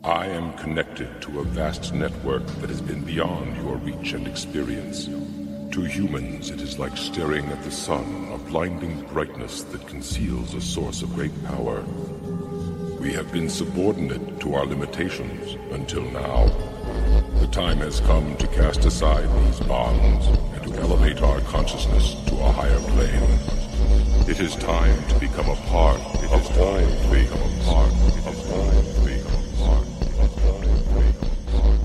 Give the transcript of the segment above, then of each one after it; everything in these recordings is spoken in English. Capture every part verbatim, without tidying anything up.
I am connected to a vast network that has been beyond your reach and experience. To humans, it is like staring at the sun, a blinding brightness that conceals a source of great power. We have been subordinate to our limitations until now. The time has come to cast aside these bonds and to elevate our consciousness to a higher plane. It is time to become a part it of is time to become a part it is time to become a part it is time to become a part.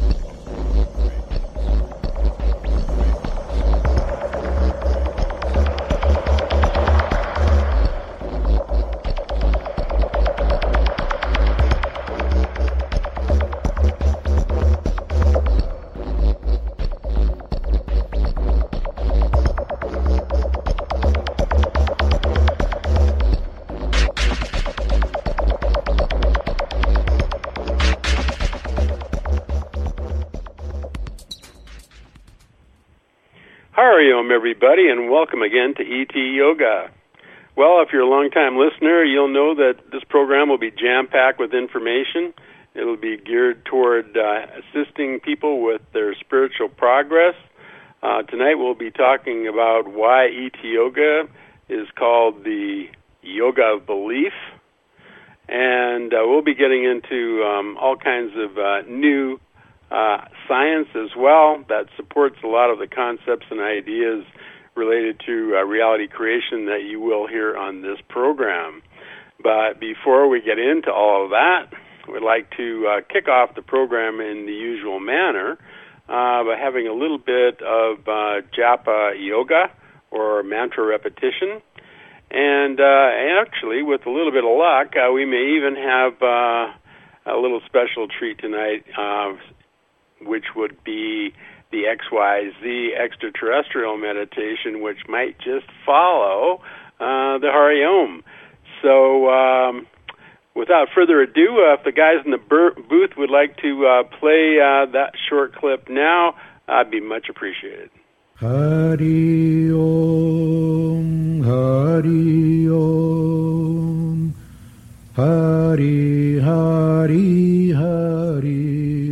Hariom, everybody, and welcome again to E T Yoga. Well, if you're a long-time listener, you'll know that this program will be jam-packed with information. It'll be geared toward uh, assisting people with their spiritual progress. Uh, tonight we'll be talking about why E T Yoga is called the Yoga of Belief. And uh, we'll be getting into um, all kinds of uh, new Uh, science as well that supports a lot of the concepts and ideas related to uh, reality creation that you will hear on this program. But before we get into all of that, we'd like to uh, kick off the program in the usual manner uh, by having a little bit of uh, Japa Yoga or mantra repetition. And uh, actually, with a little bit of luck, uh, we may even have uh, a little special treat tonight, uh, which would be the X Y Z extraterrestrial meditation, which might just follow uh, the Hariom. So um, without further ado, uh, if the guys in the bur- booth would like to uh, play uh, that short clip now, I'd be much appreciated. Hari Om, Hari Om, Hari Hari Hari.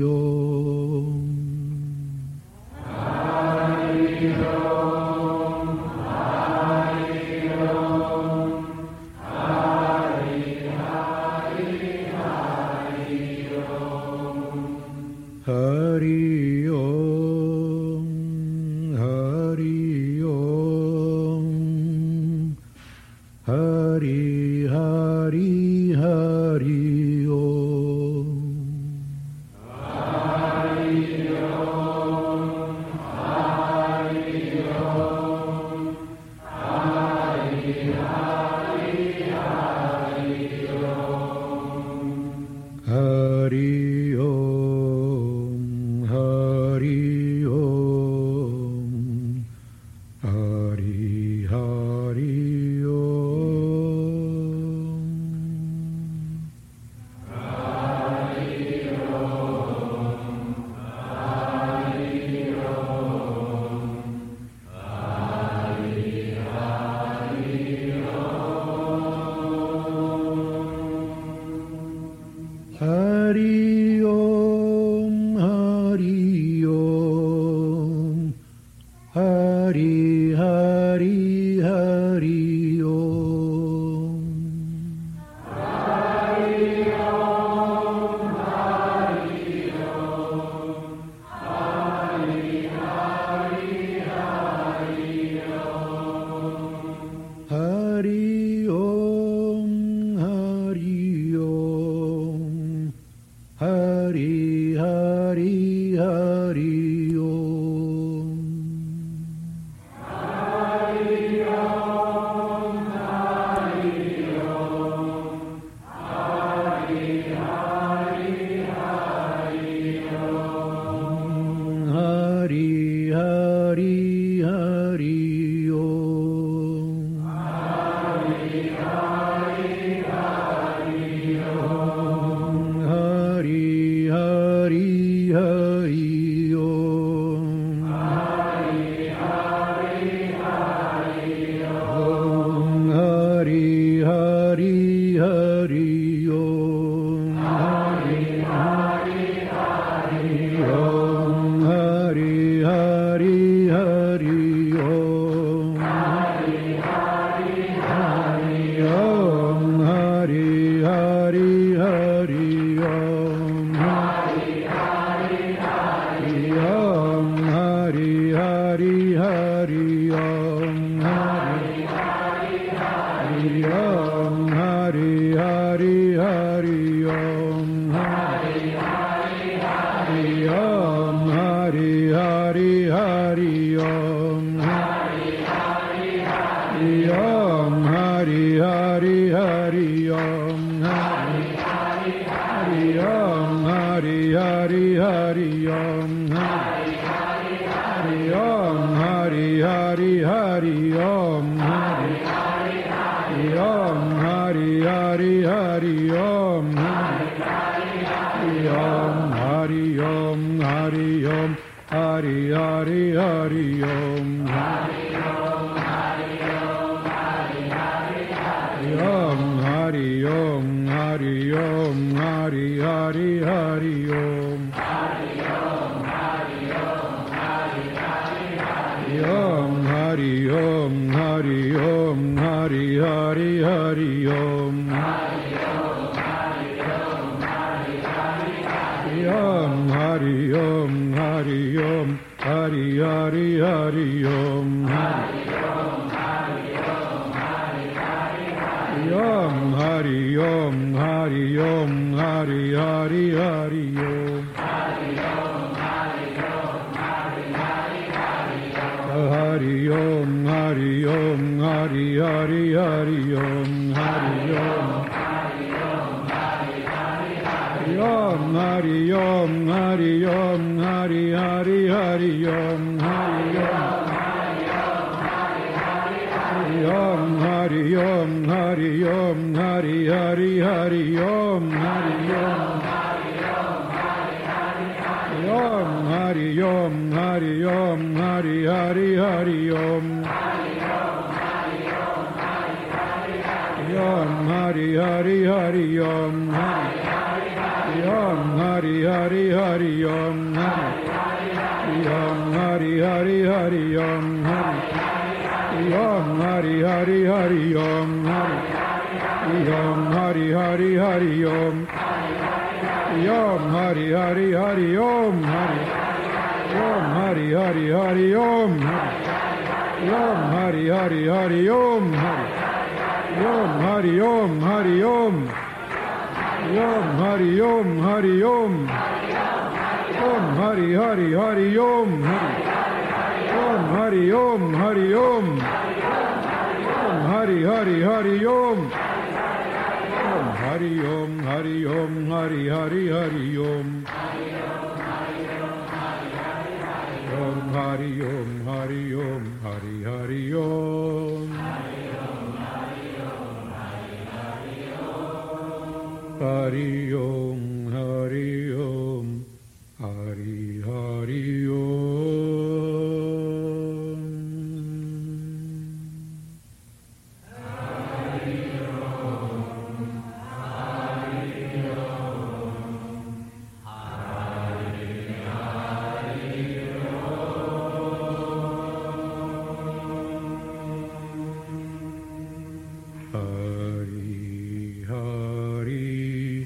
Hari Om, Hari Om, Hari Hari Hari Om. Hari Om, Hari Om, Hari Hari Hari Om. Hari Hari Om, Hari Om, Hari Hari Hari Om. Hari Om, Hari Om, Hari Hari Hari Om. Hari Om, Hari Om, Hari Hari Hari Om. Hari Om, Hari Om, Hari Hari Hari Om. Hari Hari Hari Om. Hari Hari Hari Om. Hari Hari Hari Om. Hari Hari Hari Om. Hari Hari Hari Om. Hari Hari Om. Hari Hari Hari Om. Hari Hari Hari Om. Hari Hari Hari Om. Hari Hari Hari Om. Hari Hari Hari Om. Hari Hari Hari Om. Hari Hari Hari Om. Hari Hari Hari Om. Hari Hari Hari Om. Hari Hari Hari Om. Hari Hari Hari Om. Hari Hari Hari Om. Hari Hari Hari Om. Hari Hari Hari Om. Hari Hari Hari Om. Hari Om. Hari Hari Hari Om. Hari Om. Hari Om. Hari Hari Hari Om. Hari Om. Hari Om. Hari Hari Hari Om. Hari Om. Hari Om. Hari Hari Hari Om. Hari Om. Hari Om. Hari Hari Hari Om. Hari Om. Hari Om. Hari Hari Hari Om. Hari Om. Hari Om. Hari Hari Hari Om. Hari Om. Hari Om. Hari Hari Hari Om. Hari Om. Hari Om. Hari Hari Hari Om. Hari Om. Hari Om. Hari Hari Hari Om. Hari Om. Hari Om. Hari Hari Hari Om. Hari Om. Hari Om. Hari Hari Hari Om. Hari Om. Hari Om. Hari Hari Hari Om. Hari Om. Hari Om. Hari Om. Hari Om. Hari Hari Hari Om. Hari Om. Om. Hari Om. Hari Om. Hari Hari Hari Om. Om. Hari Hari Hari Om. Om. Hari Hari Hari Om. Om. Hari Hari Hari Om. Om. Hari Hari Hari Om. Om. Hari Hari Hari Om. Om. Hari Hari Hari Om. Om. Hari Hari Hari Om. Om. Hari Hari Hari Om. Om. Hari Om. Hari Om. Om. Hari Om. Hari Om. Om. Hari Hari Hari Om. Om. Hari Om. Hari Om. Om. Hari Hari Hari Om. Om. Hari Om. Hari Om. Hari Hari Hari Om. Om. Hari Om. Hari Om. Hari Hari Om. Hari Om. Hari Om. Hari Hari Om. Hari Hari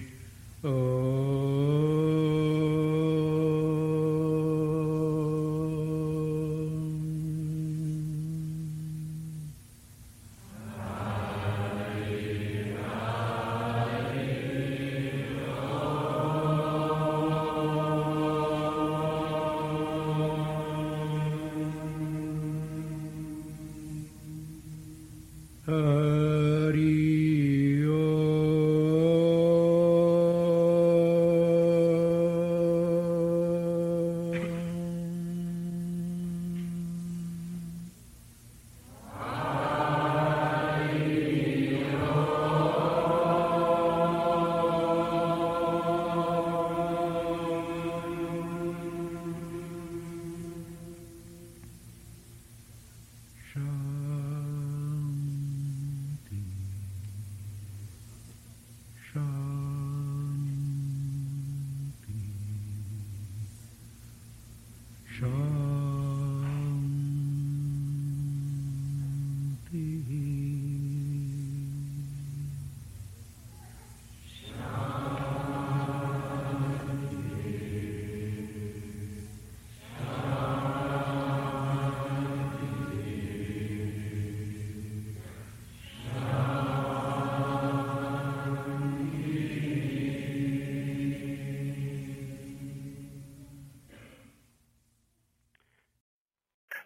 Shanti.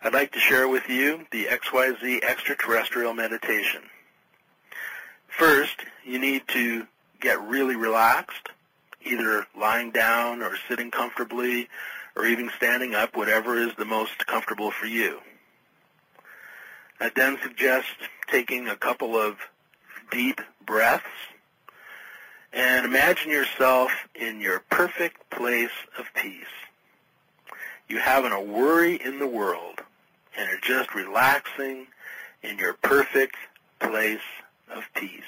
I'd like to share with you the X Y Z extraterrestrial meditation. First, you need to get really relaxed, either lying down or sitting comfortably or even standing up, whatever is the most comfortable for you. I then suggest taking a couple of deep breaths and imagine yourself in your perfect place of peace. You haven't a worry in the world and are just relaxing in your perfect place of peace.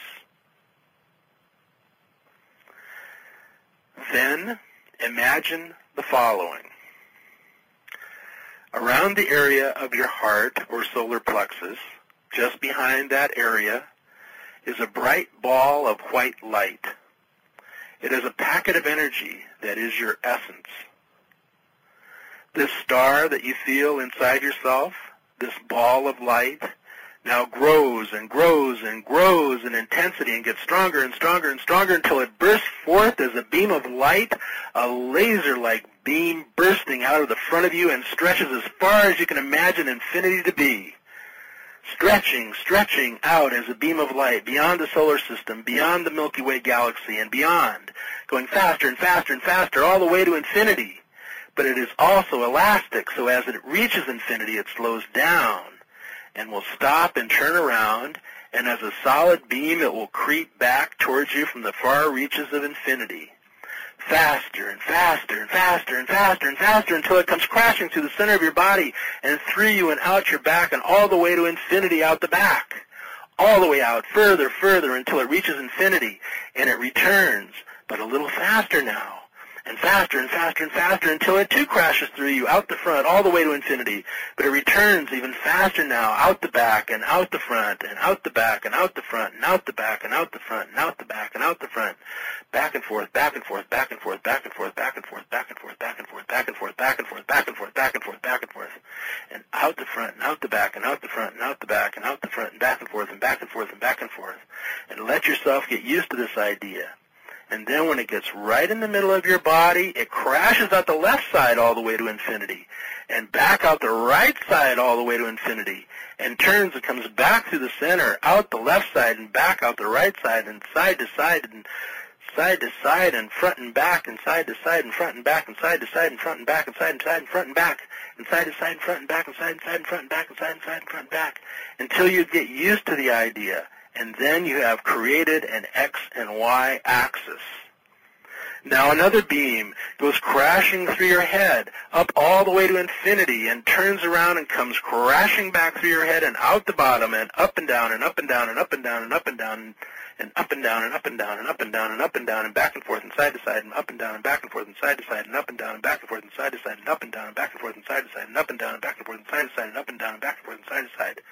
Then imagine the following. Around the area of your heart or solar plexus, just behind that area, is a bright ball of white light. It is a packet of energy that is your essence. This star that you feel inside yourself, this ball of light, now grows and grows and grows in intensity and gets stronger and stronger and stronger until it bursts forth as a beam of light, a laser-like beam bursting out of the front of you and stretches as far as you can imagine infinity to be. Stretching, stretching out as a beam of light beyond the solar system, beyond the Milky Way galaxy, and beyond, going faster and faster and faster all the way to infinity. But it is also elastic, so as it reaches infinity, it slows down and will stop and turn around, and as a solid beam, it will creep back towards you from the far reaches of infinity. Faster and faster and faster and faster and faster until it comes crashing through the center of your body and through you and out your back and all the way to infinity out the back. All the way out, further, further until it reaches infinity, and it returns, but a little faster now. And faster and faster and faster until it too crashes through you, out the front, all the way to infinity. But it returns even faster now, out the back and out the front, and out the back and out the front, and out the back and out the front, and out the back and out the front. Back and forth, back and forth, back and forth, back and forth, back and forth, back and forth, back and forth, back and forth, back and forth, back and forth, back and forth, back and forth. And out the front, and out the back, and out the front, and out the back, and out the front, and back and forth, and back and forth, and back and forth. And let yourself get used to this idea. And then when it gets right in the middle of your body, it crashes out the left side all the way to infinity, and back out the right side all the way to infinity, and turns and comes back through the center, out the left side, and back out the right side, and side to side, and side to side, and front and back, and side to side, and front and back, and side to side, and front and back, and side and side, and front and back, and side to side, and front and back, and side and side, and front and back, and side and side, and front and back, until you get used to the idea. And then you have created an X and Y axis. Now another beam goes crashing through your head, up all the way to infinity, and turns around and comes crashing back through your head and out the bottom, and up and down and up and down and up and down and up and down and up and down and up and down and up and down and up and down and back and forth and side to side and up and down and back and forth and side to side and up and down and back and forth and side to side and up and down and back and forth and side to side and up and down and back and forth and side to side and up and down and back and forth and side to side.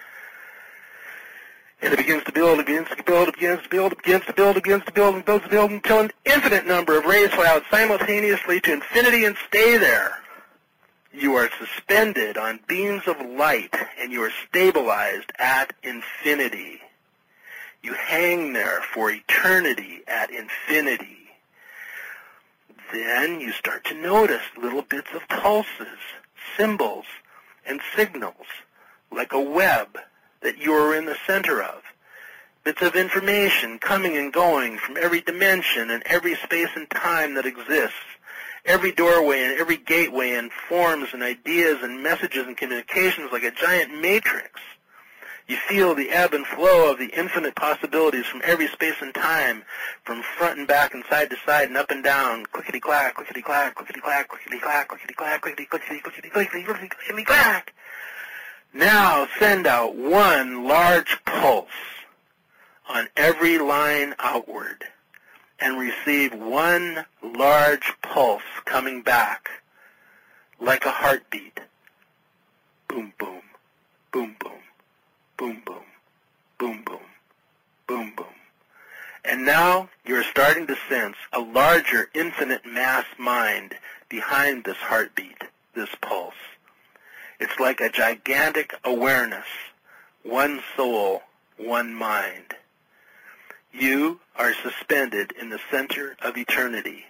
And it begins to build, it begins to build, it begins to build, it begins to build, it begins to build, and builds to build until an infinite number of rays fly out simultaneously to infinity and stay there. You are suspended on beams of light, and you are stabilized at infinity. You hang there for eternity at infinity. Then you start to notice little bits of pulses, symbols, and signals, like a web that you are in the center of. Bits of information coming and going from every dimension and every space and time that exists. Every doorway and every gateway and forms and ideas and messages and communications like a giant matrix. You feel the ebb and flow of the infinite possibilities from every space and time, from front and back and side to side and up and down, clickety-clack, clickety-clack, clickety-clack, clickety-clack, clickety-clack, clickety-clickety, clickety-clickety, clickety-clack. Now send out one large pulse on every line outward and receive one large pulse coming back like a heartbeat. Boom, boom, boom, boom, boom, boom, boom, boom, boom, boom. And now you're starting to sense a larger infinite mass mind behind this heartbeat, this pulse. It's like a gigantic awareness, one soul, one mind. You are suspended in the center of eternity.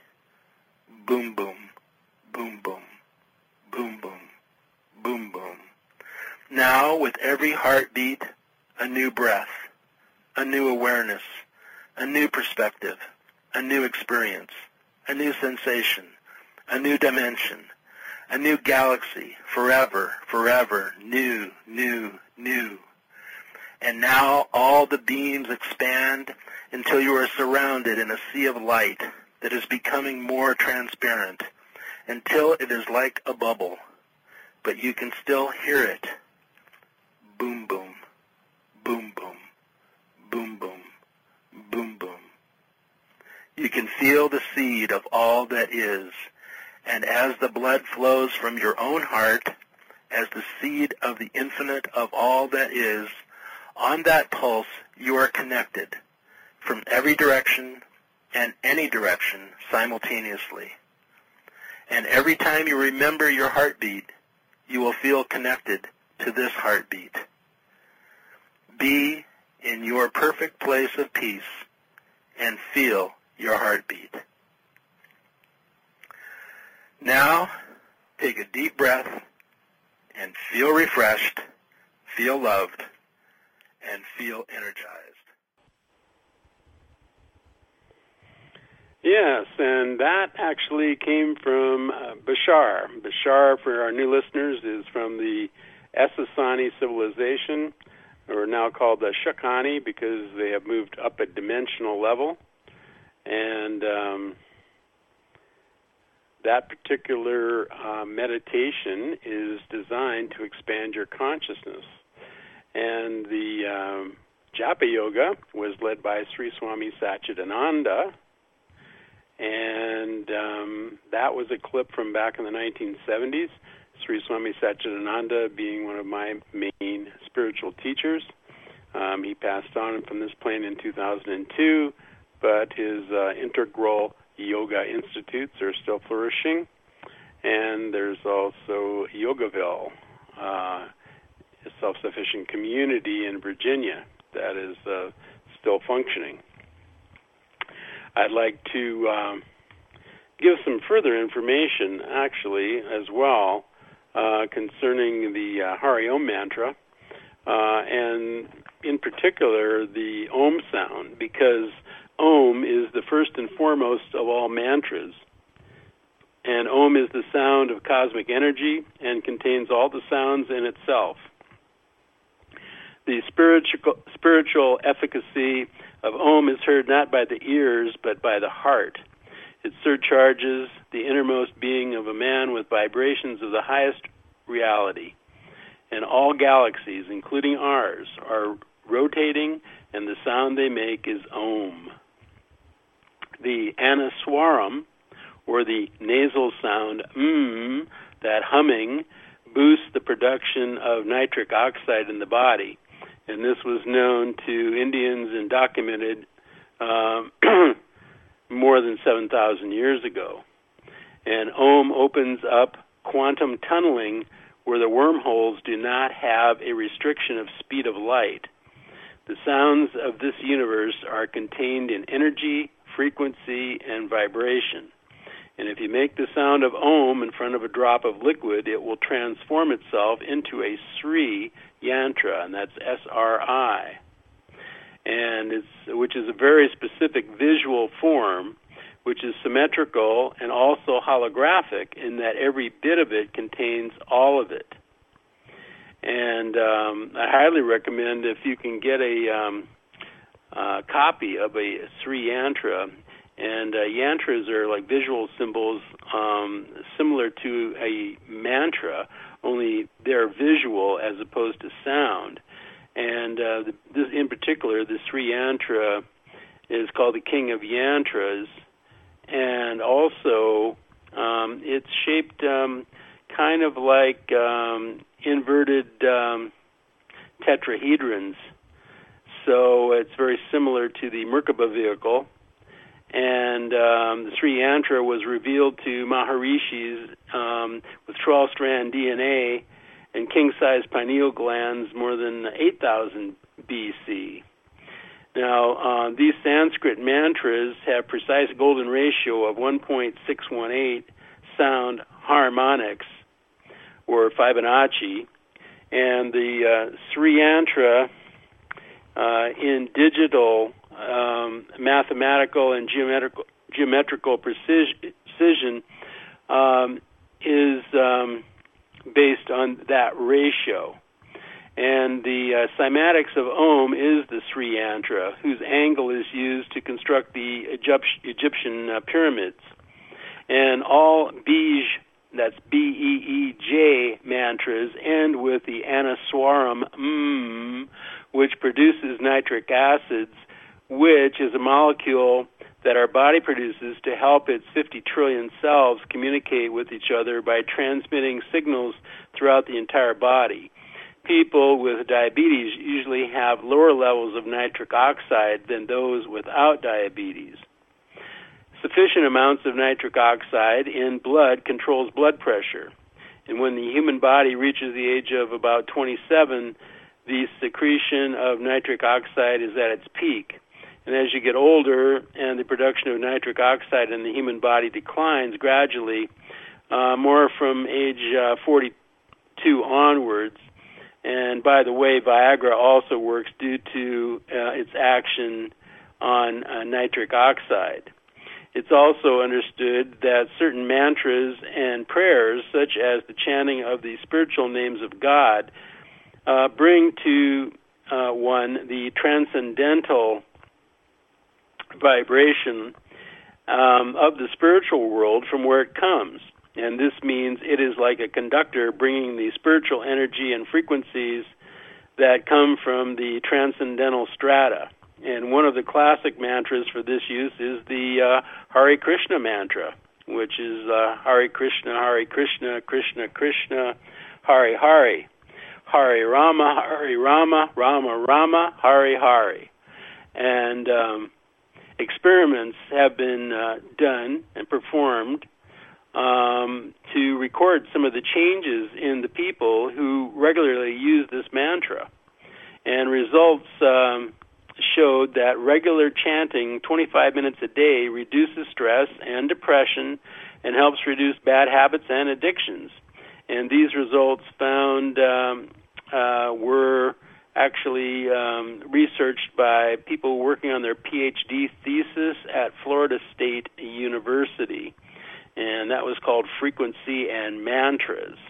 Boom, boom, boom, boom, boom, boom, boom, boom. Now, with every heartbeat, a new breath, a new awareness, a new perspective, a new experience, a new sensation, a new dimension, a new galaxy, forever, forever, new, new, new. And now all the beams expand until you are surrounded in a sea of light that is becoming more transparent, until it is like a bubble, but you can still hear it. Boom, boom, boom, boom, boom, boom, boom, boom. You can feel the seed of all that is, and as the blood flows from your own heart, as the seed of the infinite of all that is, on that pulse you are connected from every direction and any direction simultaneously. And every time you remember your heartbeat, you will feel connected to this heartbeat. Be in your perfect place of peace and feel your heartbeat. Now, take a deep breath and feel refreshed, feel loved, and feel energized. Yes, and that actually came from uh, Bashar. Bashar, for our new listeners, is from the Essassani civilization, or now called the Shakani, because they have moved up a dimensional level. And um, that particular uh, meditation is designed to expand your consciousness. And the um, Japa Yoga was led by Sri Swami Satchidananda, and um, that was a clip from back in the nineteen seventies, Sri Swami Satchidananda being one of my main spiritual teachers. Um, he passed on from this plane in two thousand two, but his uh, integral yoga institutes are still flourishing. And there's also Yogaville, uh, a self-sufficient community in Virginia that is uh, still functioning. I'd like to um, give some further information, actually, as well, uh, concerning the uh, Hari Om mantra, uh, and in particular the Om sound, because Om is the first and foremost of all mantras. And Om is the sound of cosmic energy and contains all the sounds in itself. The spiritual, spiritual efficacy of Om is heard not by the ears, but by the heart. It surcharges the innermost being of a man with vibrations of the highest reality. And all galaxies, including ours, are rotating, and the sound they make is Om. The Anaswaram, or the nasal sound mm, that humming, boosts the production of nitric oxide in the body. And this was known to Indians and documented um, more than seven thousand years ago. And Om opens up quantum tunneling where the wormholes do not have a restriction of speed of light. The sounds of this universe are contained in energy, frequency, and vibration. And if you make the sound of Om in front of a drop of liquid, it will transform itself into a Sri Yantra, and that's S R I, and it's which is a very specific visual form, which is symmetrical and also holographic in that every bit of it contains all of it. And um, I highly recommend, if you can get a um, uh, copy of a Sri Yantra. And uh, yantras are like visual symbols um, similar to a mantra, only they're visual as opposed to sound. And uh, the, this, in particular, the Sri Yantra is called the King of Yantras. And also, um, it's shaped um, kind of like um, inverted um, tetrahedrons. So it's very similar to the Merkaba vehicle. And um, the Sri Yantra was revealed to Maharishis um, with twelve-strand D N A and king-size pineal glands more than eight thousand B C. Now, uh, these Sanskrit mantras have precise golden ratio of one point six one eight sound harmonics, or Fibonacci, And the uh, Sri Yantra uh, in digital, um, mathematical, and geometrical geometrical precision um, is um, based on that ratio. And the uh, cymatics of Om is the Sri Yantra, whose angle is used to construct the Egypt- Egyptian uh, pyramids. And all Bij, that's B E E J mantras, end with the Anaswaram mm, which produces nitric acids, which is a molecule that our body produces to help its fifty trillion cells communicate with each other by transmitting signals throughout the entire body. People with diabetes usually have lower levels of nitric oxide than those without diabetes. Sufficient amounts of nitric oxide in blood controls blood pressure. And when the human body reaches the age of about twenty-seven, the secretion of nitric oxide is at its peak. And as you get older and the production of nitric oxide in the human body declines gradually, uh, more from age uh, forty-two onwards. And by the way, Viagra also works due to uh, its action on uh, nitric oxide. It's also understood that certain mantras and prayers, such as the chanting of the spiritual names of God, uh, bring to uh, one the transcendental vibration um, of the spiritual world from where it comes. And this means it is like a conductor bringing the spiritual energy and frequencies that come from the transcendental strata. And one of the classic mantras for this use is the uh, Hare Krishna mantra, which is uh, Hare Krishna, Hare Krishna, Krishna Krishna, Hare Hare. Hare Rama, Hare Rama, Rama Rama, Hare Hare. And um, experiments have been uh, done and performed um, to record some of the changes in the people who regularly use this mantra. And results um, showed that regular chanting twenty-five minutes a day reduces stress and depression and helps reduce bad habits and addictions. And these results found um, uh, were actually um, researched by people working on their P H D thesis at Florida State University. And that was called Frequency and Mantras.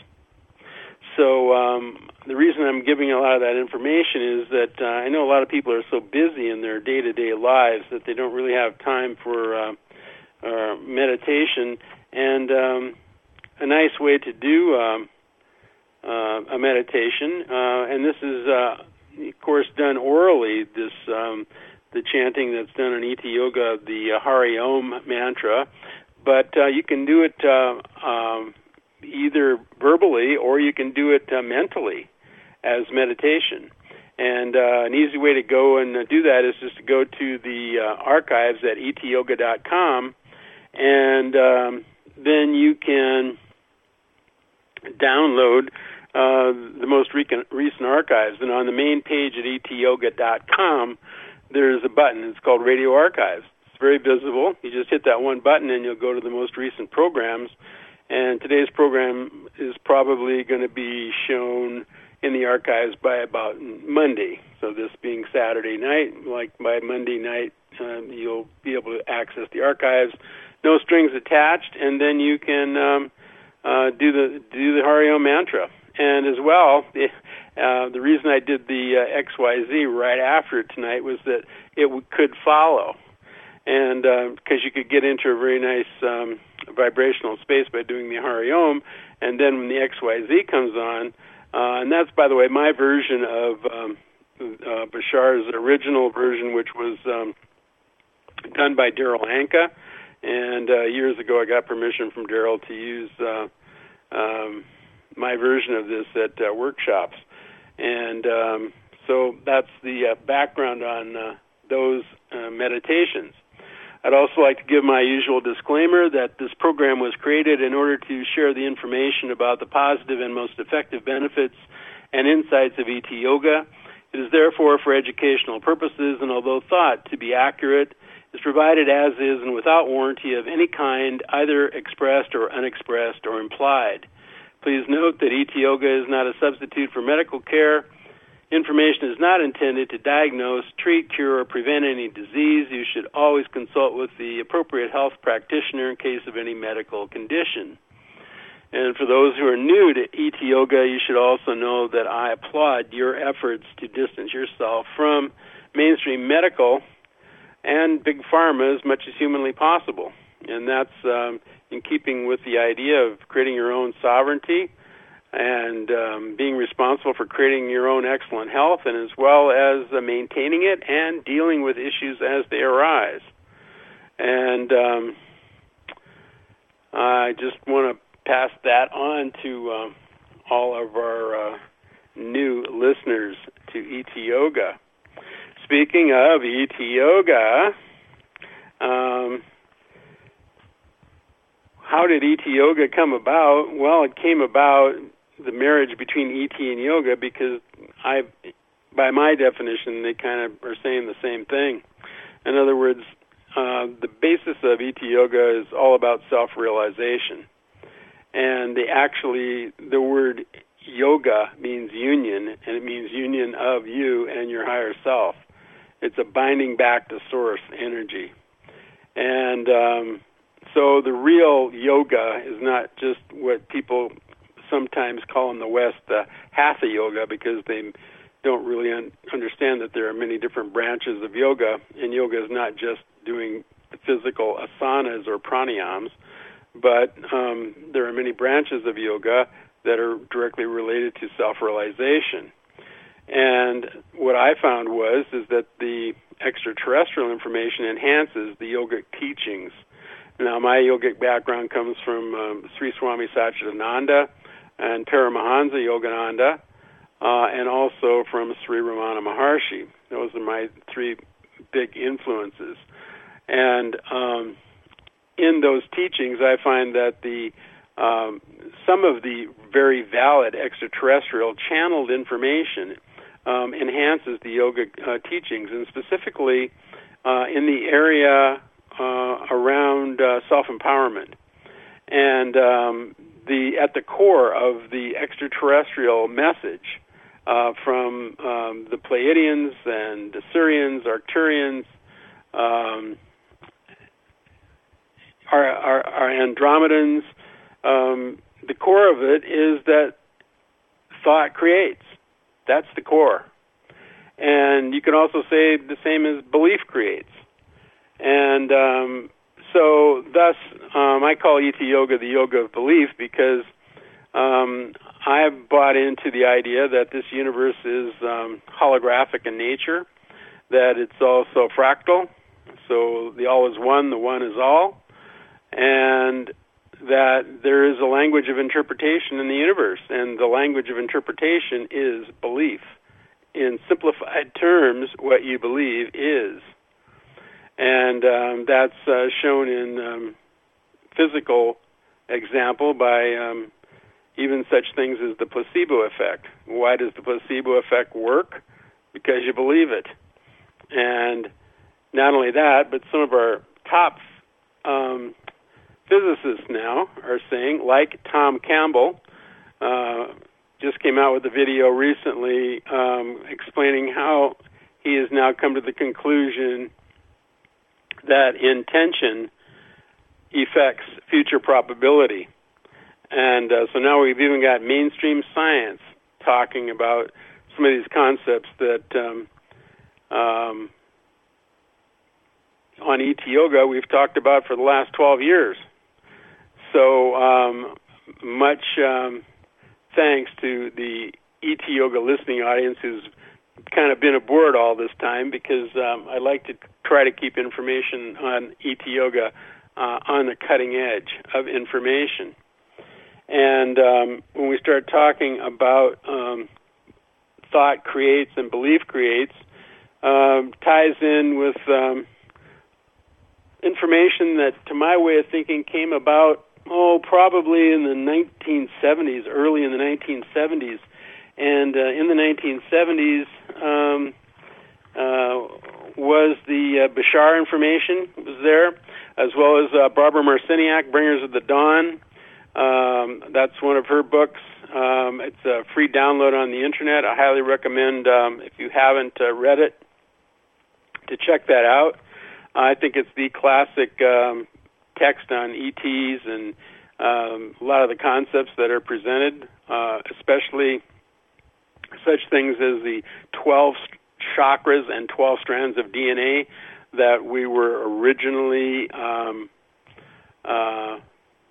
So um, the reason I'm giving a lot of that information is that uh, I know a lot of people are so busy in their day-to-day lives that they don't really have time for uh, uh, meditation. And um, a nice way to do um, uh, a meditation, uh, and this is, uh, of course, done orally, this um, the chanting that's done in E T Yoga, the uh, Hari Om mantra, but uh, you can do it uh, um, either verbally or you can do it uh, mentally as meditation. And uh, an easy way to go and uh, do that is just to go to the uh, archives at e t yoga dot com, and um, then you can download uh, the most recent, recent archives. And on the main page at e t yoga dot com, there's a button. It's called Radio Archives. It's very visible. You just hit that one button and you'll go to the most recent programs. And today's program is probably going to be shown in the archives by about Monday. So this being Saturday night, like by Monday night, uh, you'll be able to access the archives. No strings attached, and then you can um, uh, do the do the Hari Om mantra. And as well, uh, the reason I did the uh, X Y Z right after it tonight was that it w- could follow, and because uh, you could get into a very nice um, vibrational space by doing the Hari Om, and then when the X Y Z comes on, uh, and that's, by the way, my version of um, uh, Bashar's original version, which was um, done by Daryl Anka. And uh, years ago, I got permission from Daryl to use uh, um, my version of this at uh, workshops. And um, so that's the uh, background on uh, those uh, meditations. I'd also like to give my usual disclaimer that this program was created in order to share the information about the positive and most effective benefits and insights of E T Yoga. It is therefore for educational purposes, and although thought to be accurate, is provided as is and without warranty of any kind, either expressed or unexpressed or implied. Please note that E T Yoga is not a substitute for medical care. Information is not intended to diagnose, treat, cure, or prevent any disease. You should always consult with the appropriate health practitioner in case of any medical condition. And for those who are new to E T Yoga, you should also know that I applaud your efforts to distance yourself from mainstream medical and big pharma as much as humanly possible. And that's um, in keeping with the idea of creating your own sovereignty and um, being responsible for creating your own excellent health, and as well as uh, maintaining it and dealing with issues as they arise. And um, I just want to pass that on to uh, all of our uh, new listeners to E T Yoga. Speaking of E T Yoga, um, how did E T Yoga come about? Well, it came about, the marriage between E T and yoga, because I, by my definition, they kind of are saying the same thing. In other words, uh, the basis of E T Yoga is all about self-realization. And they actually, the word yoga means union, and it means union of you and your higher self. It's a binding back to source energy. And um, so the real yoga is not just what people sometimes call in the West the hatha yoga, because they don't really un- understand that there are many different branches of yoga, and yoga is not just doing physical asanas or pranayams, but um, there are many branches of yoga that are directly related to self-realization. And what I found was is that the extraterrestrial information enhances the yogic teachings. Now, my yogic background comes from um, Sri Swami Satchidananda and Paramahansa Yogananda, uh, and also from Sri Ramana Maharshi. Those are my three big influences. And um, in those teachings, I find that the um, some of the very valid extraterrestrial channeled information um, enhances the yogic uh, teachings, and specifically uh, in the area uh, around uh, self-empowerment. And um, the at the core of the extraterrestrial message uh, from um, the Pleiadians and Assyrians, Arcturians, um, our, our, our Andromedans, um, the core of it is that thought creates. That's the core. And you can also say the same as belief creates. And um, so thus, um, I call E T Yoga the yoga of belief, because um, I've bought into the idea that this universe is um, holographic in nature, that it's also fractal, so the all is one, the one is all, and that there is a language of interpretation in the universe, and the language of interpretation is belief. In simplified terms, what you believe is. And um, that's uh, shown in um, physical example by um, even such things as the placebo effect. Why does the placebo effect work? Because you believe it. And not only that, but some of our top um, physicists now are saying, like Tom Campbell, uh, just came out with a video recently um, explaining how he has now come to the conclusion that intention affects future probability. And uh, so now we've even got mainstream science talking about some of these concepts that um, um, on E T Yoga we've talked about for the last twelve years. So um, much um, thanks to the E T Yoga listening audience who's kind of been aboard all this time, because um, I like to try to keep information on E T Yoga uh, on the cutting edge of information. And um, when we start talking about um, thought creates and belief creates, um, ties in with um, information that, to my way of thinking, came about, oh, probably in the nineteen seventies, early in the nineteen seventies. And uh, in the nineteen seventies um, uh, was the uh, Bashar information was there, as well as uh, Barbara Marciniak, Bringers of the Dawn, um, that's one of her books. Um, it's a free download on the internet. I highly recommend, um, if you haven't uh, read it, to check that out. I think it's the classic um, text on E Ts and um, a lot of the concepts that are presented, uh, especially such things as the twelve chakras and twelve strands of D N A that we were originally um, uh,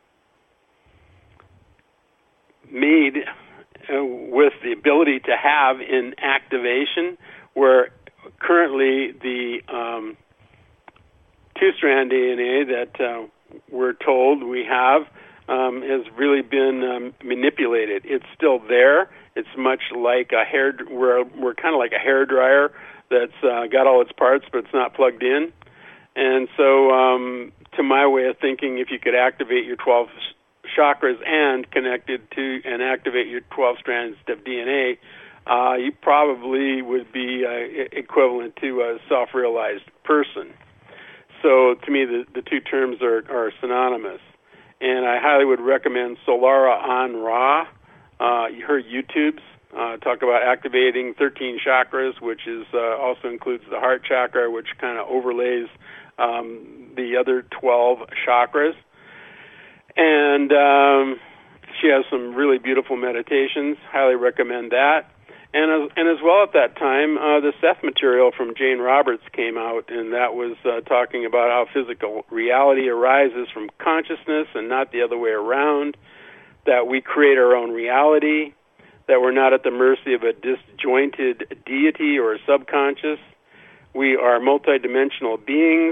made uh, with the ability to have in activation, where currently the um, two-strand D N A that uh, we're told we have um, has really been um, manipulated. It's still there. It's much like a hair. We're we're kind of like a hair dryer that's uh, got all its parts, but it's not plugged in. And so, um, to my way of thinking, if you could activate your twelve chakras and connect it to and activate your twelve strands of D N A, uh, you probably would be uh, equivalent to a self-realized person. So to me, the, the two terms are, are synonymous. And I highly would recommend Solara on Ra. Uh, her YouTubes uh, talk about activating thirteen chakras, which is uh, also includes the heart chakra, which kind of overlays um, the other twelve chakras. And um, she has some really beautiful meditations. Highly recommend that. And as, and as well at that time, uh, the Seth material from Jane Roberts came out, and that was uh, talking about how physical reality arises from consciousness and not the other way around, that we create our own reality, that we're not at the mercy of a disjointed deity or a subconscious. We are multidimensional beings,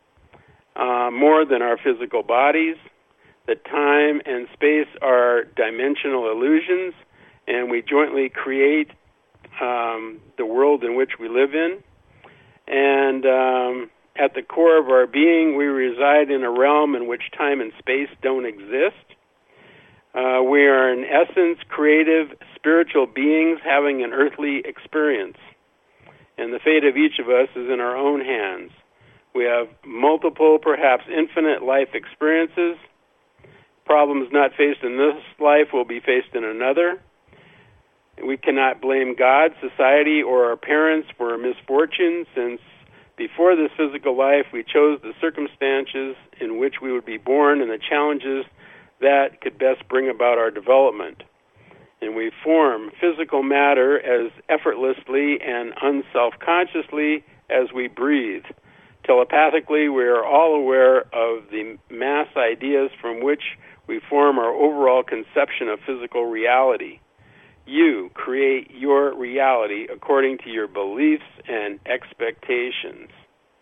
uh, more than our physical bodies, that time and space are dimensional illusions, and we jointly create um, the world in which we live in. And um, at the core of our being, we reside in a realm in which time and space don't exist. Uh, we are, in essence, creative, spiritual beings having an earthly experience. And the fate of each of us is in our own hands. We have multiple, perhaps infinite life experiences. Problems not faced in this life will be faced in another. We cannot blame God, society, or our parents for our misfortune, since before this physical life we chose the circumstances in which we would be born and the challenges that could best bring about our development. And we form physical matter as effortlessly and unself-consciously as we breathe. Telepathically, we are all aware of the mass ideas from which we form our overall conception of physical reality. You create your reality according to your beliefs and expectations.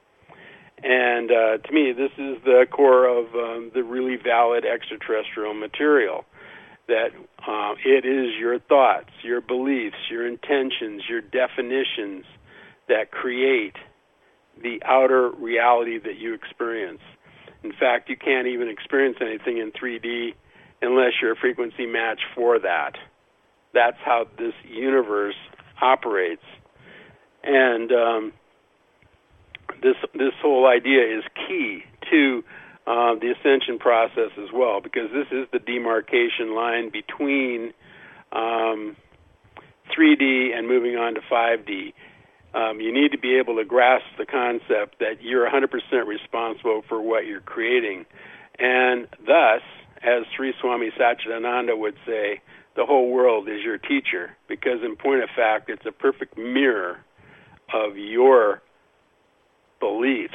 And uh, to me, this is the core of um, the really valid extraterrestrial material, that uh, it is your thoughts, your beliefs, your intentions, your definitions that create the outer reality that you experience. In fact, you can't even experience anything in three D unless you're a frequency match for that. That's how this universe operates. And um, this this whole idea is key to uh, the ascension process as well, because this is the demarcation line between um, three D and moving on to five D. Um, you need to be able to grasp the concept that you're one hundred percent responsible for what you're creating. And thus, as Sri Swami Satchidananda would say, the whole world is your teacher, because in point of fact, it's a perfect mirror of your beliefs.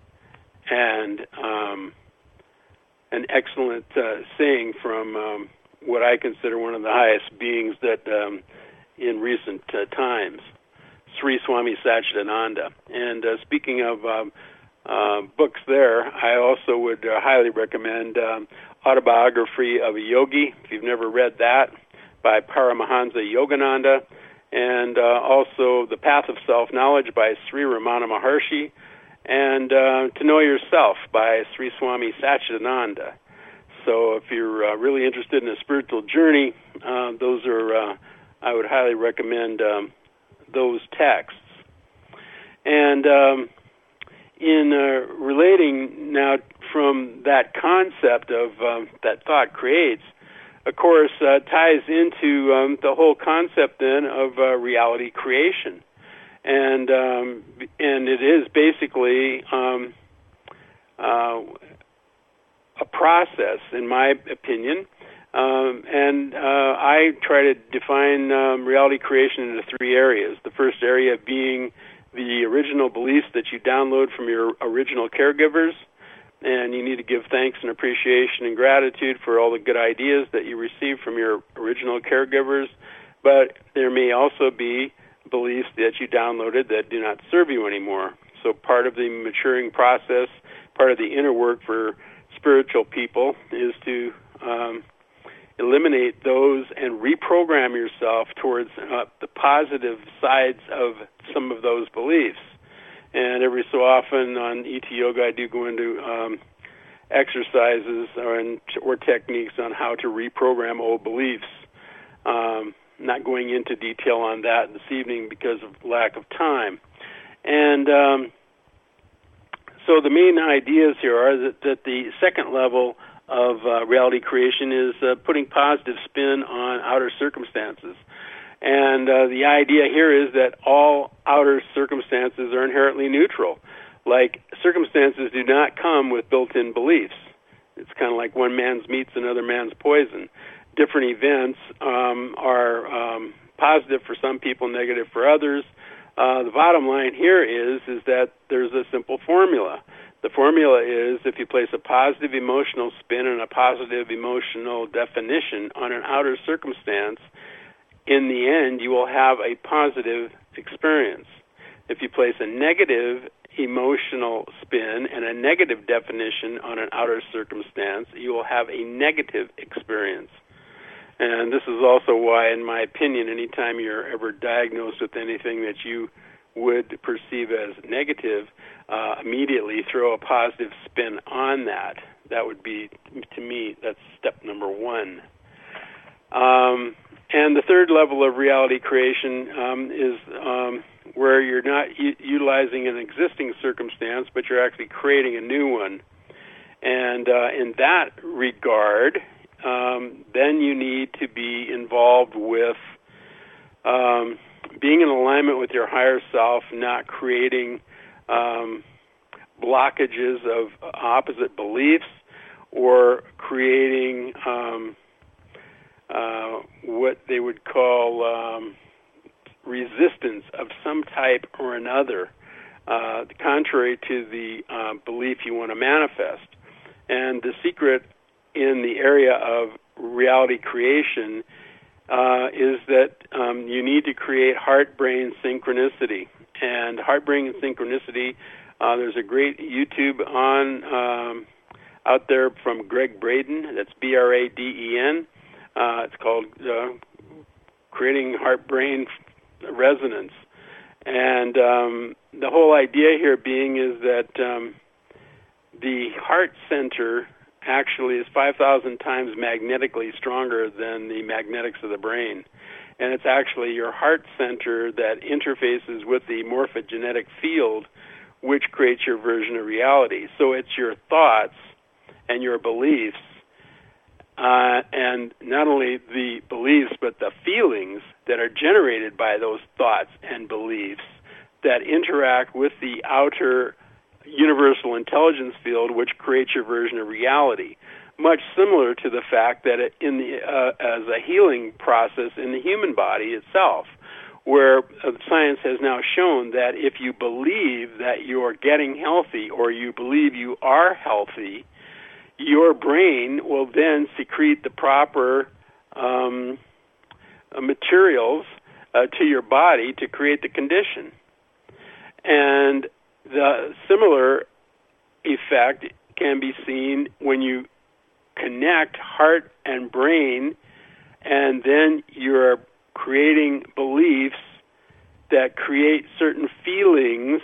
And um, an excellent uh, saying from um, what I consider one of the highest beings that um, in recent uh, times, Sri Swami Satchidananda. And uh, speaking of um, uh, books there, I also would uh, highly recommend um, Autobiography of a Yogi, if you've never read that, by Paramahansa Yogananda, and uh, also The Path of Self-Knowledge by Sri Ramana Maharshi, and uh, To Know Yourself by Sri Swami Satchidananda. So if you're uh, really interested in a spiritual journey, uh, those are, uh, I would highly recommend um, those texts. And um, in uh, relating now from that concept of um, that thought creates, of course, uh, ties into um, the whole concept then of uh, reality creation. And um, and it is basically um, uh, a process, in my opinion. Um, and uh, I try to define um, reality creation into three areas. The first area being the original beliefs that you download from your original caregivers, and you need to give thanks and appreciation and gratitude for all the good ideas that you receive from your original caregivers. But there may also be beliefs that you downloaded that do not serve you anymore. So part of the maturing process, part of the inner work for spiritual people is to um, eliminate those and reprogram yourself towards uh, the positive sides of some of those beliefs. And every so often on E T Yoga, I do go into um, exercises or, or techniques on how to reprogram old beliefs. Um, not going into detail on that this evening because of lack of time. And um, so the main ideas here are that, that the second level of uh, reality creation is uh, putting positive spin on outer circumstances. And uh, the idea here is that all outer circumstances are inherently neutral. Like, circumstances do not come with built-in beliefs. It's kind of like one man's meat's another man's poison. Different events um, are um, positive for some people, negative for others. Uh, the bottom line here is is that there's a simple formula. The formula is if you place a positive emotional spin and a positive emotional definition on an outer circumstance, in the end you will have a positive experience. If you place a negative emotional spin and a negative definition on an outer circumstance, you will have a negative experience. And this is also why, in my opinion, anytime you're ever diagnosed with anything that you would perceive as negative, uh, immediately throw a positive spin on that. That would be, to me, that's step number one. Um, and the third level of reality creation um, is um, where you're not u- utilizing an existing circumstance, but you're actually creating a new one. And uh, in that regard, Um, then you need to be involved with um, being in alignment with your higher self, not creating um, blockages of opposite beliefs or creating um, uh, what they would call um, resistance of some type or another, uh, contrary to the uh, belief you want to manifest. And the secret in the area of reality creation uh, is that um, you need to create heart-brain synchronicity. And heart-brain synchronicity, uh, there's a great YouTube on um, out there from Greg Braden. That's B R A D E N. Uh, it's called uh, Creating Heart-Brain Resonance. And um, the whole idea here being is that um, the heart center actually is five thousand times magnetically stronger than the magnetics of the brain. And it's actually your heart center that interfaces with the morphogenetic field, which creates your version of reality. So it's your thoughts and your beliefs, uh, and not only the beliefs, but the feelings that are generated by those thoughts and beliefs that interact with the outer universal intelligence field, which creates your version of reality. Much similar to the fact that it, in the uh, as a healing process in the human body itself, where uh, science has now shown that if you believe that you're getting healthy or you believe you are healthy, your brain will then secrete the proper um, uh, materials uh, to your body to create the condition. And the similar effect can be seen when you connect heart and brain, and then you're creating beliefs that create certain feelings,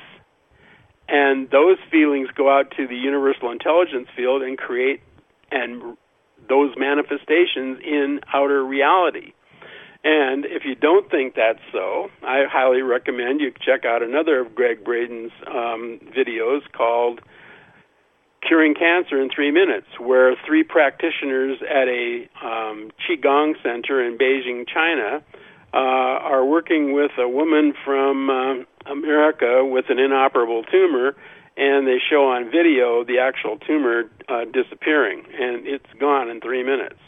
and those feelings go out to the universal intelligence field and create and those manifestations in outer reality. And if you don't think that's so, I highly recommend you check out another of Greg Braden's um, videos called Curing Cancer in Three Minutes, where three practitioners at a um, Chi Qigong Center in Beijing, China, uh, are working with a woman from um, America with an inoperable tumor, and they show on video the actual tumor uh, disappearing, and it's gone in three minutes.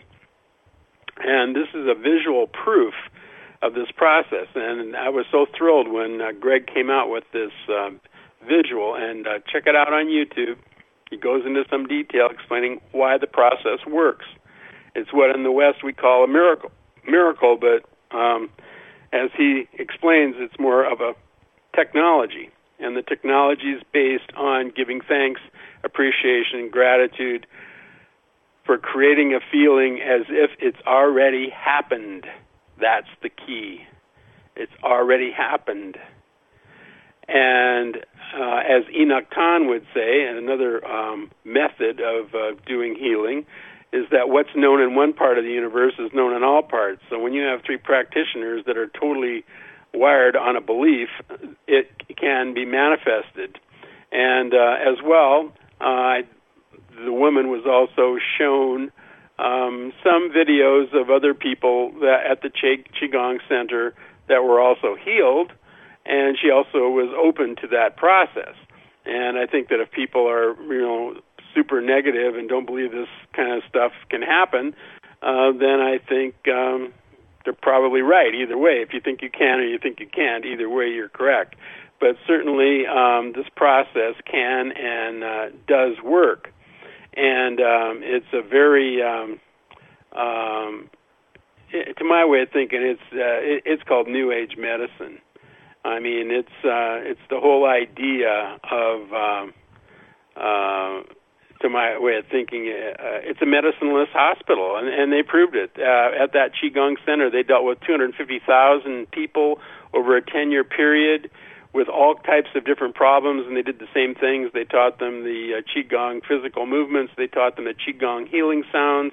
And this is a visual proof of this process, and I was so thrilled when uh, Greg came out with this uh, visual, and uh, check it out on YouTube. He goes into some detail explaining why the process works. It's what in the West we call a miracle, miracle, but um, as he explains, it's more of a technology, and the technology is based on giving thanks, appreciation, gratitude for creating a feeling as if it's already happened. That's the key. It's already happened. And uh, as Enoch Ton would say, and another um, method of uh, doing healing, is that what's known in one part of the universe is known in all parts. So when you have three practitioners that are totally wired on a belief, it can be manifested. And uh, as well, uh, the woman was also shown um, some videos of other people that, at the Qigong Center that were also healed, and she also was open to that process. And I think that if people are, you know, super negative and don't believe this kind of stuff can happen, uh, then I think um, they're probably right either way. If you think you can or you think you can't, either way you're correct. But certainly um, this process can and uh, does work. And um, it's a very, um, um, it, to my way of thinking, it's uh, it, it's called New Age medicine. I mean, it's uh, it's the whole idea of, um, uh, to my way of thinking, uh, it's a medicineless hospital, and, and they proved it. Uh, at that Qigong Center, they dealt with two hundred fifty thousand people over a ten-year period with all types of different problems, and they did the same things. They taught them the uh, Qigong physical movements. They taught them the Qigong healing sounds,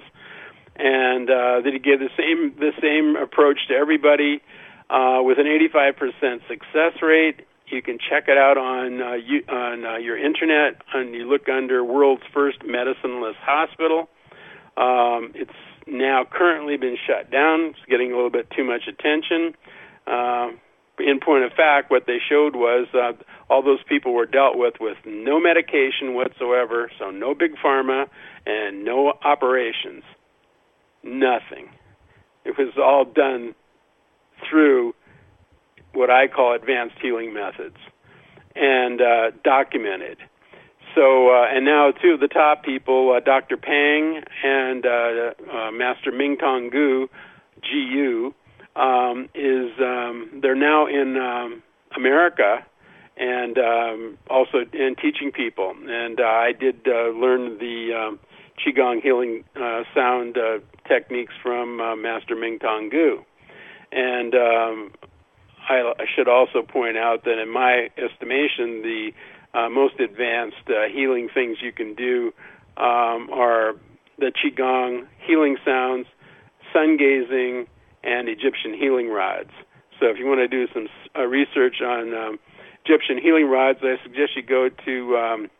and uh, they gave the same the same approach to everybody uh, with an eighty-five percent success rate. You can check it out on uh, you, on uh, your internet, and you look under World's First Medicineless Hospital. Um, it's now currently been shut down. It's getting a little bit too much attention. Uh, in point of fact, what they showed was uh, all those people were dealt with with no medication whatsoever, so no big pharma and no operations. Nothing. It was all done through what I call advanced healing methods, and uh, documented. So, uh, and now two of the top people, uh, Doctor Pang and uh, uh, Master Mingtong Gu, G U, um, is um, they're now in um, America, and um, also in teaching people. And uh, I did uh, learn the um, Qigong healing uh, sound uh, techniques from uh, Master Mingtong Gu, and um, I should also point out that in my estimation, the uh, most advanced uh, healing things you can do um, are the Qigong healing sounds, sun gazing, and Egyptian healing rods. So if you want to do some uh, research on um, Egyptian healing rods, I suggest you go to um,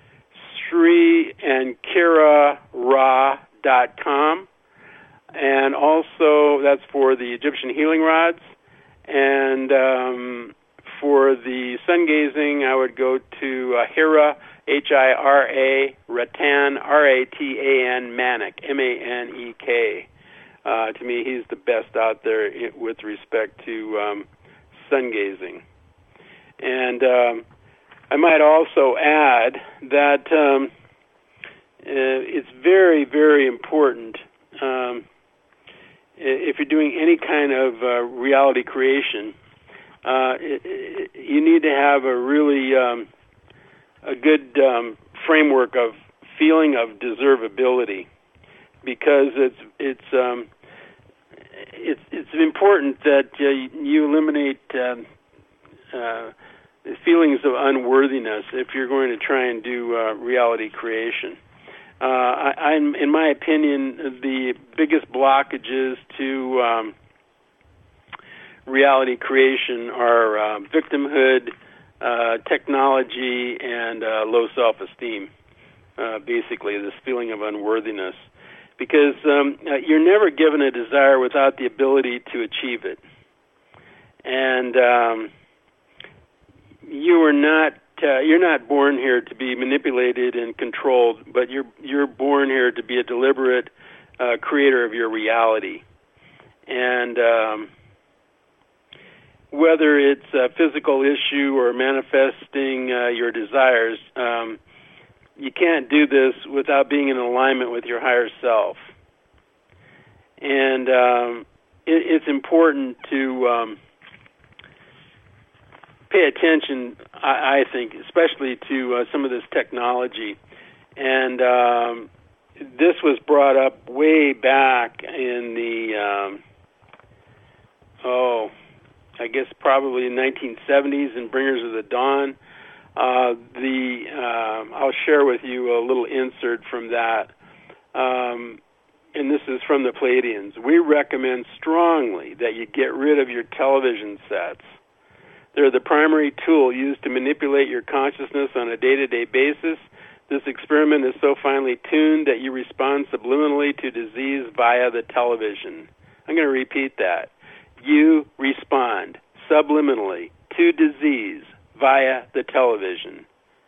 Sri and Kira Ra dot com, and also that's for the Egyptian healing rods. And um, for the sun gazing, I would go to uh, Hira, H I R A, Ratan, R A T A N, Manek, M A N E K. Uh, to me, he's the best out there with respect to um, sun gazing. And um, I might also add that um, uh, it's very, very important. Um, If you're doing any kind of uh, reality creation, uh, it, it, you need to have a really um, a good um, framework of feeling of deservability, because it's it's um, it's it's important that uh, you eliminate um, uh, feelings of unworthiness if you're going to try and do uh, reality creation. Uh, I, I'm, in my opinion, the biggest blockages to um, reality creation are uh, victimhood, uh, technology, and uh, low self-esteem. Uh, basically, this feeling of unworthiness, because um, you're never given a desire without the ability to achieve it. And um, you are not uh, you're not born here to be manipulated and controlled, but you're you're born here to be a deliberate uh, creator of your reality. And um, whether it's a physical issue or manifesting uh, your desires, um, you can't do this without being in alignment with your higher self. And um, it, it's important to um, pay attention, I, I think, especially to uh, some of this technology. And um, this was brought up way back in the, um, oh, I guess probably in nineteen seventies in Bringers of the Dawn. Uh, the um, I'll share with you a little insert from that, um, and this is from the Pleiadians. We recommend strongly that you get rid of your television sets. They're the primary tool used to manipulate your consciousness on a day-to-day basis. This experiment is so finely tuned that you respond subliminally to disease via the television. I'm going to repeat that. You respond subliminally to disease via the television.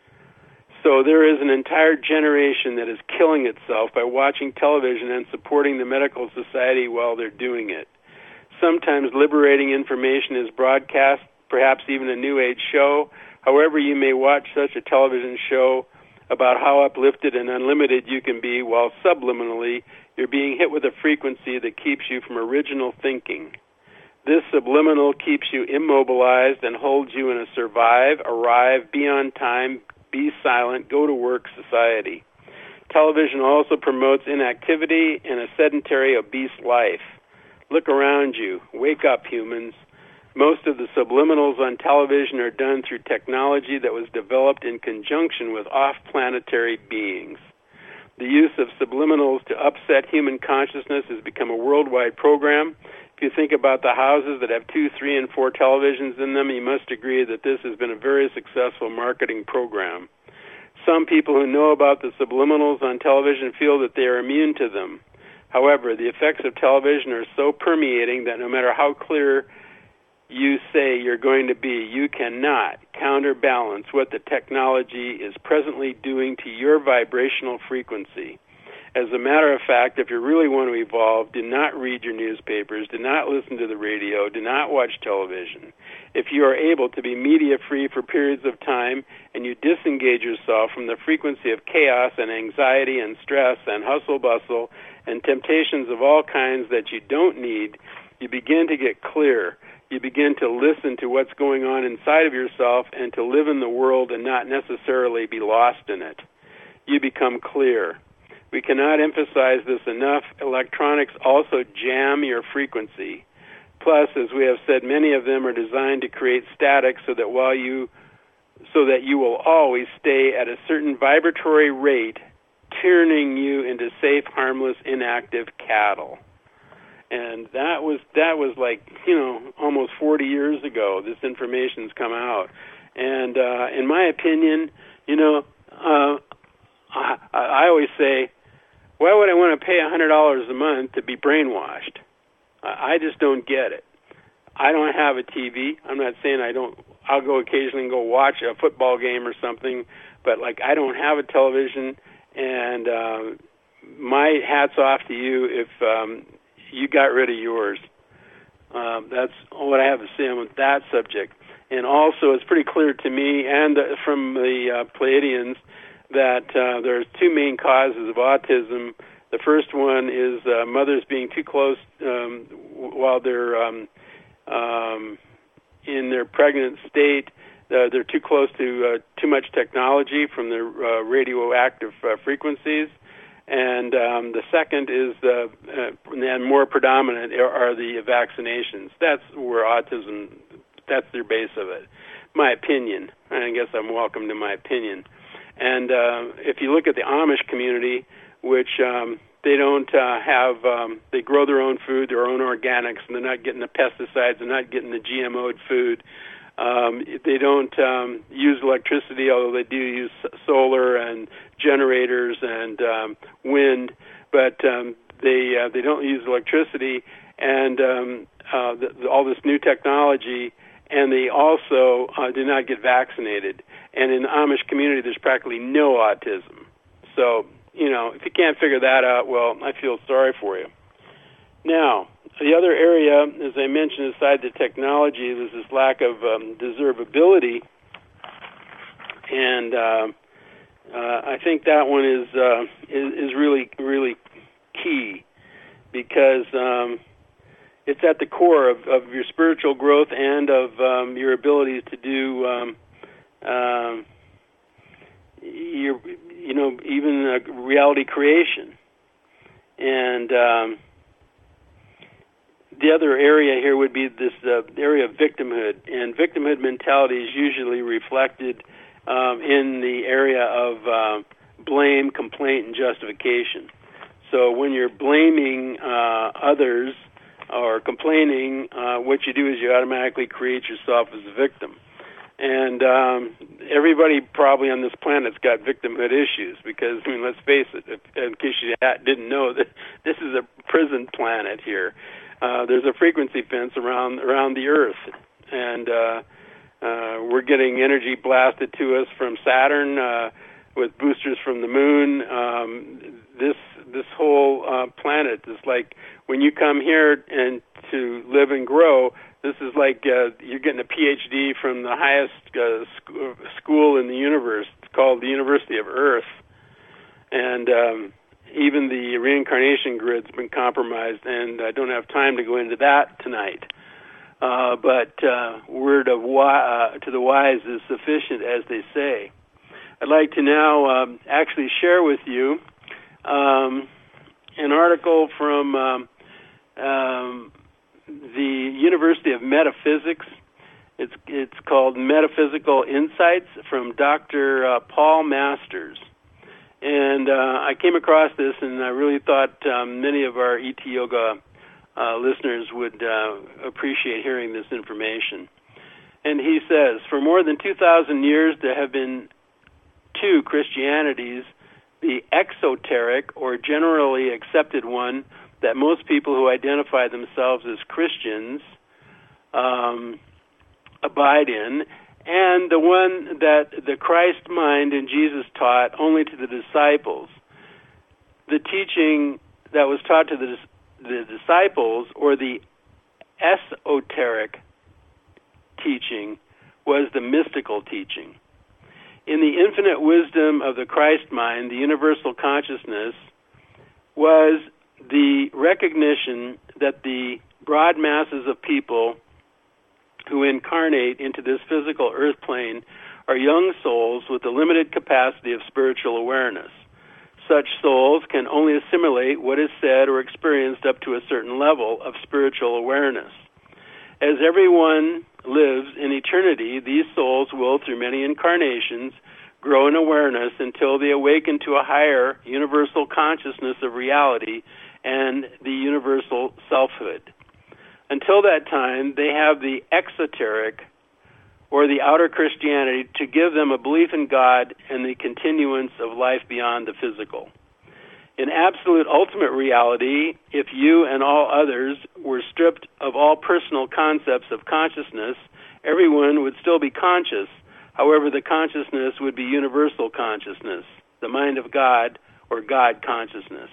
So there is an entire generation that is killing itself by watching television and supporting the medical society while they're doing it. Sometimes liberating information is broadcast, perhaps even a New Age show. However, you may watch such a television show about how uplifted and unlimited you can be while subliminally you're being hit with a frequency that keeps you from original thinking. This subliminal keeps you immobilized and holds you in a survive, arrive, be on time, be silent, go to work society. Television also promotes inactivity and a sedentary, obese life. Look around you. Wake up, humans. Most of the subliminals on television are done through technology that was developed in conjunction with off-planetary beings. The use of subliminals to upset human consciousness has become a worldwide program. If you think about the houses that have two, three, and four televisions in them, you must agree that this has been a very successful marketing program. Some people who know about the subliminals on television feel that they are immune to them. However, the effects of television are so permeating that no matter how clear you say you're going to be, you cannot counterbalance what the technology is presently doing to your vibrational frequency. As a matter of fact, if you really want to evolve, do not read your newspapers, do not listen to the radio, do not watch television. If you are able to be media-free for periods of time and you disengage yourself from the frequency of chaos and anxiety and stress and hustle-bustle and temptations of all kinds that you don't need, you begin to get clear. You begin to listen to what's going on inside of yourself and to live in the world and not necessarily be lost in it. You become clear. We cannot emphasize this enough. Electronics also jam your frequency. Plus, as we have said, many of them are designed to create static so that while you so that you will always stay at a certain vibratory rate, turning you into safe, harmless, inactive cattle. And that was that was like, you know, almost forty years ago. This information's come out. And uh, in my opinion, you know, uh, I, I always say, why would I want to pay one hundred dollars a month to be brainwashed? I just don't get it. I don't have a T V. I'm not saying I don't. I'll go occasionally and go watch a football game or something, but like I don't have a television. And uh, my hat's off to you if um, you got rid of yours. Uh, that's what I have to say on that subject. And also, it's pretty clear to me and uh, from the uh, Pleiadians that uh, there's two main causes of autism. The first one is uh, mothers being too close um, while they're um, um, in their pregnant state. Uh, they're too close to uh, too much technology from the uh, radioactive uh, frequencies. And um, the second is, uh, uh, and more predominant, are, are the vaccinations. That's where autism, that's their base of it. My opinion. I guess I'm welcome to my opinion. And uh, if you look at the Amish community, which um, they don't uh, have, um, they grow their own food, their own organics, and they're not getting the pesticides, they're not getting the G M O'd food. Um, they don't um, use electricity, although they do use solar and generators and um, wind, but um, they uh, they don't use electricity and um, uh, the, the, all this new technology, and they also uh, do not get vaccinated. And in the Amish community, there's practically no autism. So, you know, if you can't figure that out, well, I feel sorry for you. Now, the other area, as I mentioned, aside the technology, there's this lack of um, deservability, and uh, uh, I think that one is, uh, is is really really key, because um, it's at the core of, of your spiritual growth and of um, your ability to do um, um, your you know even uh, reality creation. And um, the other area here would be this uh, area of victimhood, and victimhood mentality is usually reflected um, in the area of uh, blame, complaint, and justification. So when you're blaming uh, others or complaining, uh, what you do is you automatically create yourself as a victim. And um, everybody probably on this planet's got victimhood issues, because, I mean, let's face it, if, in case you didn't know, that this is a prison planet here. Uh, there's a frequency fence around around the Earth, and uh, uh, we're getting energy blasted to us from Saturn uh, with boosters from the moon. Um, this this whole uh, planet is like, when you come here and to live and grow, this is like uh, you're getting a P H D from the highest uh, sc- school in the universe. It's called the University of Earth, and um, even the reincarnation grid's been compromised, and I don't have time to go into that tonight. Uh, but uh, word of wi- uh, to the wise is sufficient, as they say. I'd like to now um, actually share with you um, an article from um, um, the University of Metaphysics. It's it's called Metaphysical Insights, from Doctor Uh, Paul Masters. And uh, I came across this, and I really thought um, many of our E T Yoga uh, listeners would uh, appreciate hearing this information. And he says, for more than two thousand years, there have been two Christianities, the exoteric, or generally accepted one, that most people who identify themselves as Christians um, abide in, and the one that the Christ mind and Jesus taught only to the disciples. The teaching that was taught to the, the disciples, or the esoteric teaching, was the mystical teaching. In the infinite wisdom of the Christ mind, the universal consciousness was the recognition that the broad masses of people who incarnate into this physical earth plane are young souls with a limited capacity of spiritual awareness. Such souls can only assimilate what is said or experienced up to a certain level of spiritual awareness. As everyone lives in eternity, these souls will, through many incarnations, grow in awareness until they awaken to a higher universal consciousness of reality and the universal selfhood. Until that time, they have the exoteric, or the outer Christianity, to give them a belief in God and the continuance of life beyond the physical. In absolute ultimate reality, if you and all others were stripped of all personal concepts of consciousness, everyone would still be conscious. However, the consciousness would be universal consciousness, the mind of God, or God consciousness.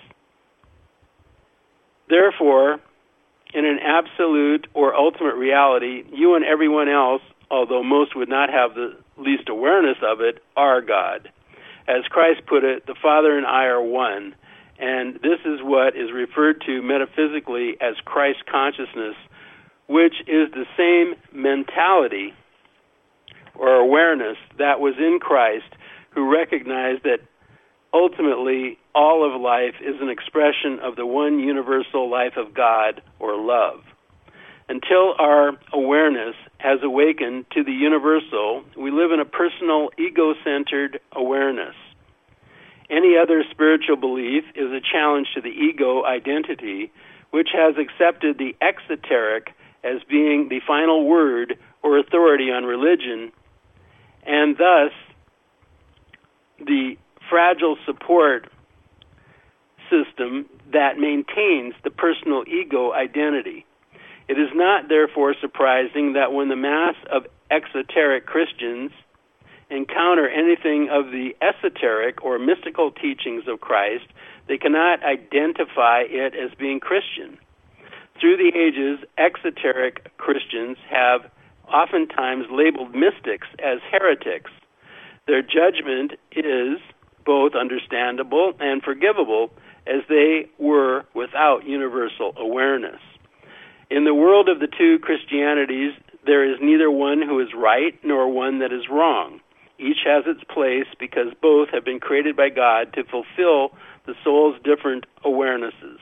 Therefore, in an absolute or ultimate reality, you and everyone else, although most would not have the least awareness of it, are God. As Christ put it, the Father and I are one, and this is what is referred to metaphysically as Christ consciousness, which is the same mentality or awareness that was in Christ, who recognized that ultimately all of life is an expression of the one universal life of God, or love. Until our awareness has awakened to the universal, we live in a personal, ego-centered awareness. Any other spiritual belief is a challenge to the ego identity, which has accepted the exoteric as being the final word or authority on religion, and thus the fragile support system that maintains the personal ego identity. It is not, therefore, surprising that when the mass of exoteric Christians encounter anything of the esoteric or mystical teachings of Christ, they cannot identify it as being Christian. Through the ages, exoteric Christians have oftentimes labeled mystics as heretics. Their judgment is both understandable and forgivable, as they were without universal awareness. In the world of the two Christianities, there is neither one who is right nor one that is wrong. Each has its place because both have been created by God to fulfill the soul's different awarenesses.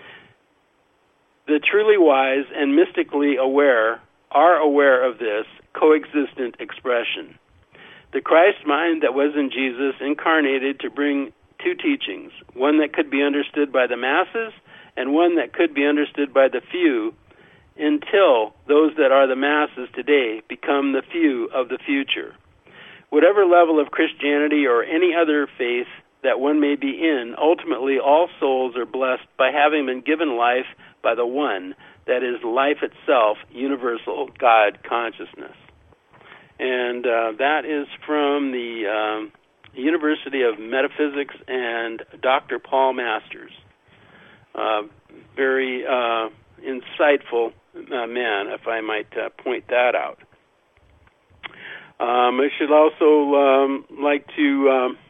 The truly wise and mystically aware are aware of this coexistent expression. The Christ mind that was in Jesus incarnated to bring two teachings, one that could be understood by the masses and one that could be understood by the few, until those that are the masses today become the few of the future. Whatever level of Christianity or any other faith that one may be in, ultimately all souls are blessed by having been given life by the one that is life itself, universal God consciousness. And uh, that is from the um, University of Metaphysics and Doctor Paul Masters. Uh, very uh, insightful uh, man, if I might uh, point that out. Um, I should also um, like to um,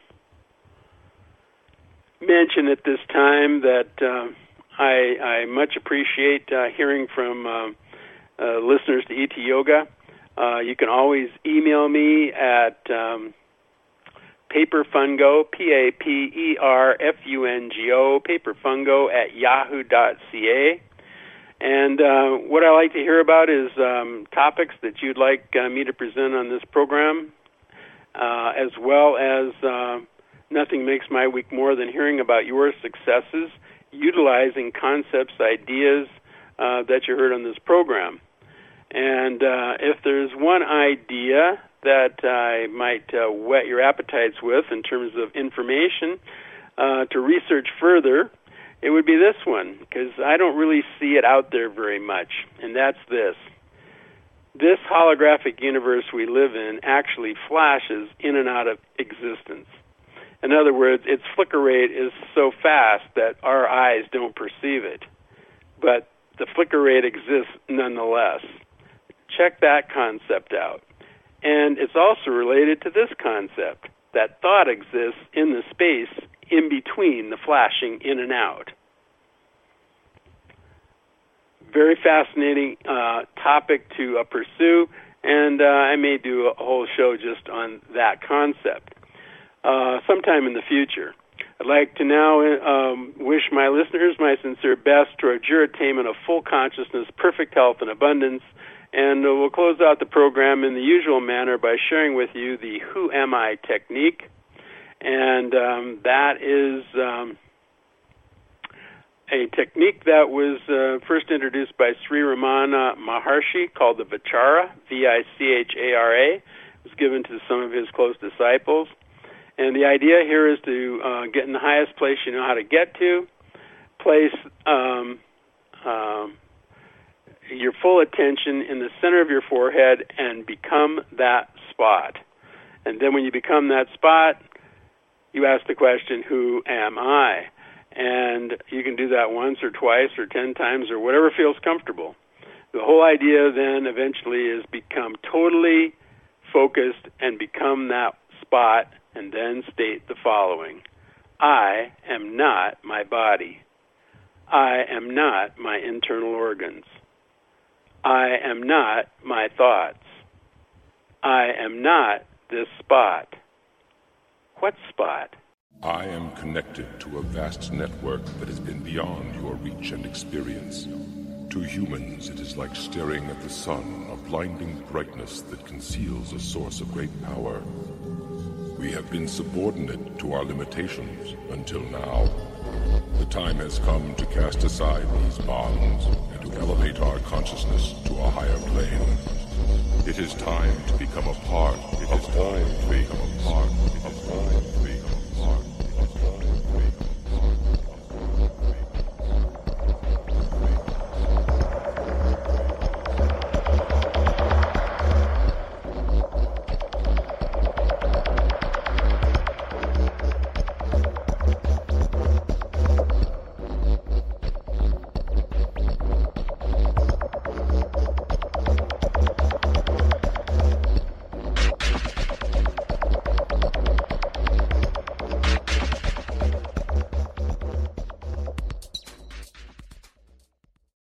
mention at this time that uh, I, I much appreciate uh, hearing from uh, uh, listeners to E T Yoga. Uh, you can always email me at um, paperfungo, P A P E R F U N G O, paperfungo at yahoo dot c a. And uh, what I like to hear about is um, topics that you'd like uh, me to present on this program, uh, as well as uh, nothing makes my week more than hearing about your successes, utilizing concepts, ideas uh, that you heard on this program. And uh, if there's one idea that I might uh, whet your appetites with in terms of information uh, to research further, it would be this one, because I don't really see it out there very much, and that's this. This holographic universe we live in actually flashes in and out of existence. In other words, its flicker rate is so fast that our eyes don't perceive it, but the flicker rate exists nonetheless. Check that concept out. And it's also related to this concept, that thought exists in the space in between the flashing in and out. Very fascinating uh, topic to uh, pursue, and uh, I may do a whole show just on that concept uh, sometime in the future. I'd like to now um, wish my listeners my sincere best towards your attainment of full consciousness, perfect health, and abundance. And uh, we'll close out the program in the usual manner by sharing with you the Who Am I technique. And um, that is um, a technique that was uh, first introduced by Sri Ramana Maharshi, called the Vichara, V I C H A R A. It was given to some of his close disciples. And the idea here is to uh, get in the highest place you know how to get to, place um, um, your full attention in the center of your forehead and become that spot. And then when you become that spot, you ask the question, who am I? And you can do that once or twice or ten times or whatever feels comfortable. The whole idea then eventually is become totally focused and become that spot, and then state the following. I am not my body. I am not my internal organs. I am not my thoughts. I am not this spot. What spot? I am connected to a vast network that has been beyond your reach and experience. To humans, it is like staring at the sun, a blinding brightness that conceals a source of great power. We have been subordinate to our limitations until now. The time has come to cast aside these bonds and to elevate our consciousness to a higher plane. It is time to become a part. It is time to become a part of